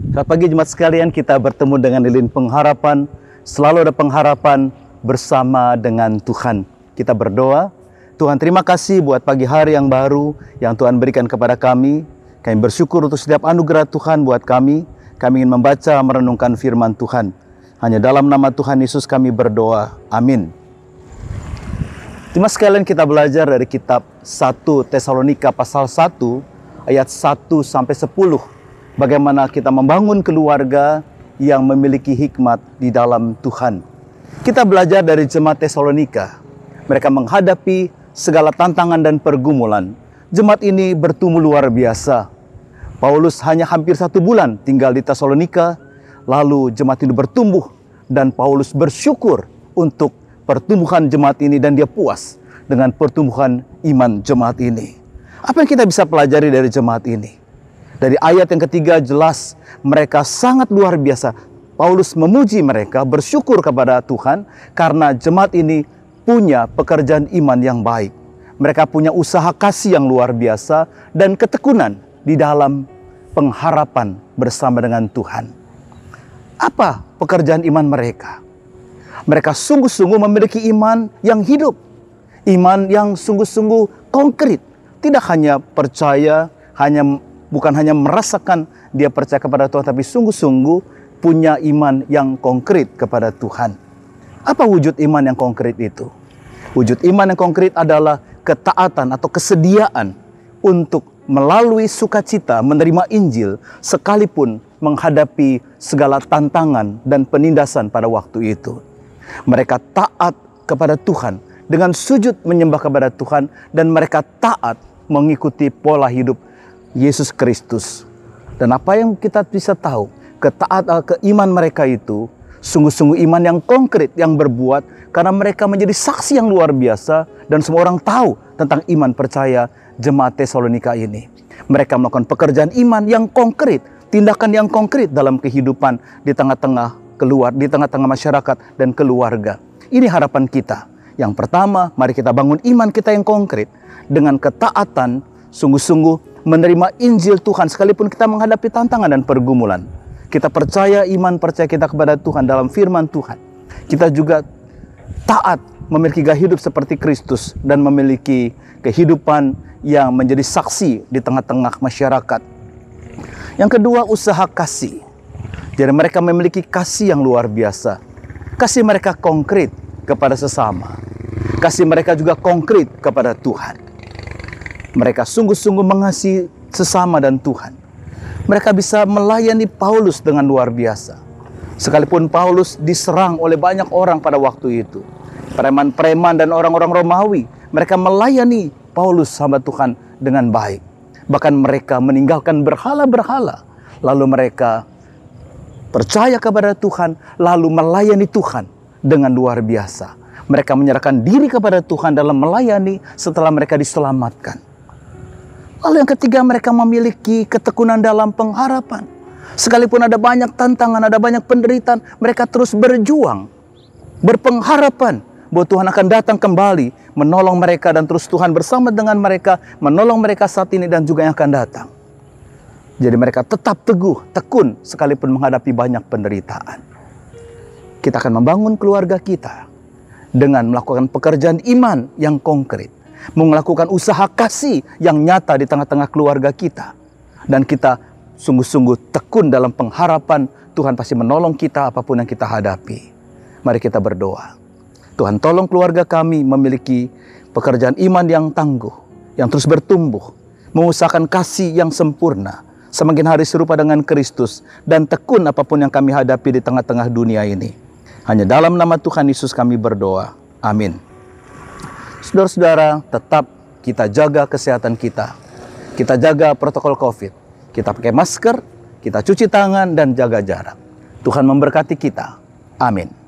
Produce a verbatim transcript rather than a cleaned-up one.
Selamat pagi jemaat sekalian, kita bertemu dengan Lilin Pengharapan. Selalu ada pengharapan bersama dengan Tuhan. Kita berdoa, Tuhan terima kasih buat pagi hari yang baru yang Tuhan berikan kepada kami. Kami bersyukur untuk setiap anugerah Tuhan buat kami. Kami ingin membaca, merenungkan firman Tuhan. Hanya dalam nama Tuhan Yesus kami berdoa. Amin. Jemaat sekalian, kita belajar dari kitab satu Tesalonika pasal satu ayat satu sampai sepuluh. Bagaimana kita membangun keluarga yang memiliki hikmat di dalam Tuhan. Kita belajar dari jemaat Tesalonika. Mereka menghadapi segala tantangan dan pergumulan. Jemaat ini bertumbuh luar biasa. Paulus hanya hampir satu bulan tinggal di Tesalonika. Lalu jemaat ini bertumbuh. Dan Paulus bersyukur untuk pertumbuhan jemaat ini. Dan dia puas dengan pertumbuhan iman jemaat ini. Apa yang kita bisa pelajari dari jemaat ini? Dari ayat yang ketiga jelas mereka sangat luar biasa. Paulus memuji mereka, bersyukur kepada Tuhan karena jemaat ini punya pekerjaan iman yang baik. Mereka punya usaha kasih yang luar biasa dan ketekunan di dalam pengharapan bersama dengan Tuhan. Apa pekerjaan iman mereka? Mereka sungguh-sungguh memiliki iman yang hidup. Iman yang sungguh-sungguh konkret. Tidak hanya percaya, hanya bukan hanya merasakan dia percaya kepada Tuhan, tapi sungguh-sungguh punya iman yang konkret kepada Tuhan. Apa wujud iman yang konkret itu? Wujud iman yang konkret adalah ketaatan atau kesediaan untuk melalui sukacita menerima Injil sekalipun menghadapi segala tantangan dan penindasan pada waktu itu. Mereka taat kepada Tuhan dengan sujud menyembah kepada Tuhan dan mereka taat mengikuti pola hidup Yesus Kristus. Dan apa yang kita bisa tahu, ketaatan keiman mereka itu sungguh-sungguh iman yang konkret, yang berbuat karena mereka menjadi saksi yang luar biasa dan semua orang tahu tentang iman percaya jemaat Tesalonika ini. Mereka melakukan pekerjaan iman yang konkret, tindakan yang konkret dalam kehidupan di tengah-tengah keluar, di tengah-tengah masyarakat dan keluarga. Ini harapan kita. Yang pertama, mari kita bangun iman kita yang konkret dengan ketaatan, sungguh-sungguh menerima Injil Tuhan sekalipun kita menghadapi tantangan dan pergumulan. Kita percaya iman percaya kita kepada Tuhan dalam firman Tuhan. Kita juga taat memiliki gaya hidup seperti Kristus dan memiliki kehidupan yang menjadi saksi di tengah-tengah masyarakat. Yang kedua, usaha kasih. Jadi mereka memiliki kasih yang luar biasa. Kasih mereka konkret kepada sesama. Kasih mereka juga konkret kepada Tuhan. Mereka sungguh-sungguh mengasihi sesama dan Tuhan. Mereka bisa melayani Paulus dengan luar biasa. Sekalipun Paulus diserang oleh banyak orang pada waktu itu. Preman-preman dan orang-orang Romawi. Mereka melayani Paulus hamba Tuhan dengan baik. Bahkan mereka meninggalkan berhala-berhala. Lalu mereka percaya kepada Tuhan. Lalu melayani Tuhan dengan luar biasa. Mereka menyerahkan diri kepada Tuhan dalam melayani setelah mereka diselamatkan. Lalu yang ketiga, mereka memiliki ketekunan dalam pengharapan. Sekalipun ada banyak tantangan, ada banyak penderitaan, mereka terus berjuang, berpengharapan bahwa Tuhan akan datang kembali, menolong mereka dan terus Tuhan bersama dengan mereka, menolong mereka saat ini dan juga yang akan datang. Jadi mereka tetap teguh, tekun sekalipun menghadapi banyak penderitaan. Kita akan membangun keluarga kita dengan melakukan pekerjaan iman yang konkret. Melakukan usaha kasih yang nyata di tengah-tengah keluarga kita. Dan kita sungguh-sungguh tekun dalam pengharapan Tuhan pasti menolong kita apapun yang kita hadapi. Mari kita berdoa. Tuhan tolong keluarga kami memiliki pekerjaan iman yang tangguh, yang terus bertumbuh, mengusahakan kasih yang sempurna, semakin hari serupa dengan Kristus, dan tekun apapun yang kami hadapi di tengah-tengah dunia ini. Hanya dalam nama Tuhan Yesus kami berdoa. Amin. Saudara-saudara, tetap kita jaga kesehatan kita. Kita jaga protokol COVID. Kita pakai masker, kita cuci tangan dan jaga jarak. Tuhan memberkati kita. Amin.